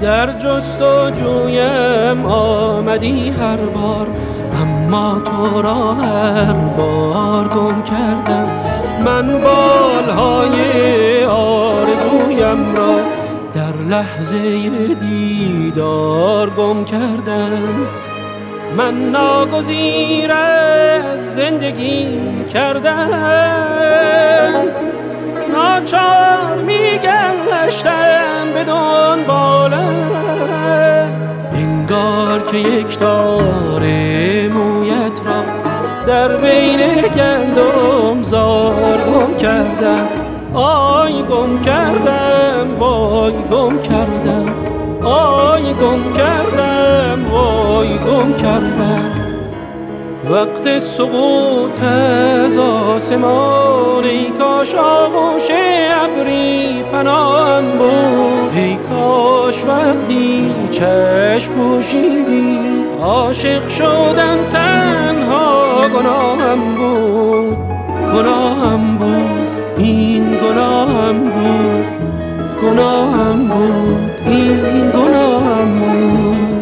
در جستجویم آمدی هر بار، اما تو را هر بار گم کردم. من بالهای آرزویم را در لحظه دیدار گم کردم. من ناگزیر از زندگی کردم، ناچار میگشتم به دنبالم. انگار که یک تار مویت را در بین گندم زار گم کردم. آی گم کردم، وای گم کردم، آی گم کردم، وای گم کردم. وقت سقوط از آسمان، ای کاش آغوش ابری پناهم بود. ای کاش وقتی چشم پوشیدی، عاشق شدن تنها گناهم بود. گناهم بود، این گناهم بود، گناهم بود، این گناهم بود.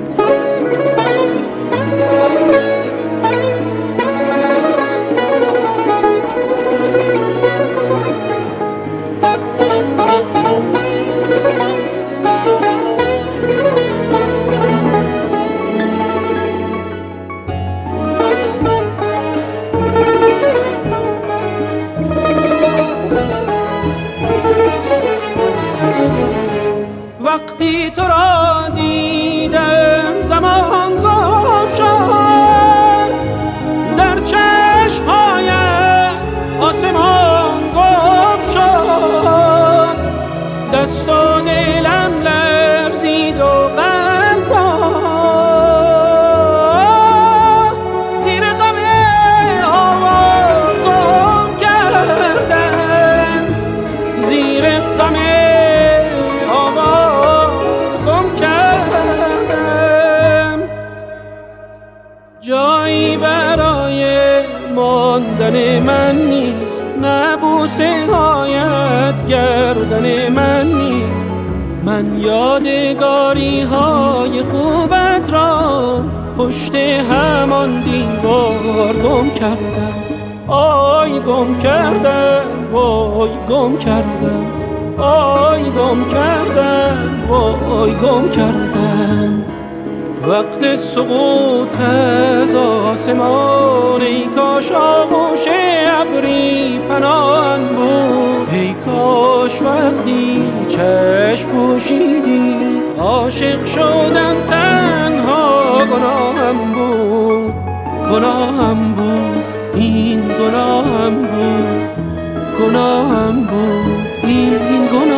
وقتی تو را دیدم زمان گم شد، در چشمهایت آسمان گم شد. دست و دلم لرزید و قلبم زیر غم هوا گم کردم. زیر غم جایی برای ماندن من نیست، نه بوسه هایت گردن من نیست. من یادگاری های خوبت را پشت همان دیوار گم کردم. آی گم کردم، وای گم کردم، آی گم کردم، وای گم کردم. وقت سقوط از آسمان، ای کاش آغوش ابری پناهم بود. ای کاش وقتی چشم پوشیدی، عاشق شدن تنها گناهم بود. گناهم بود، این گناهم بود، گناهم بود، این گناهم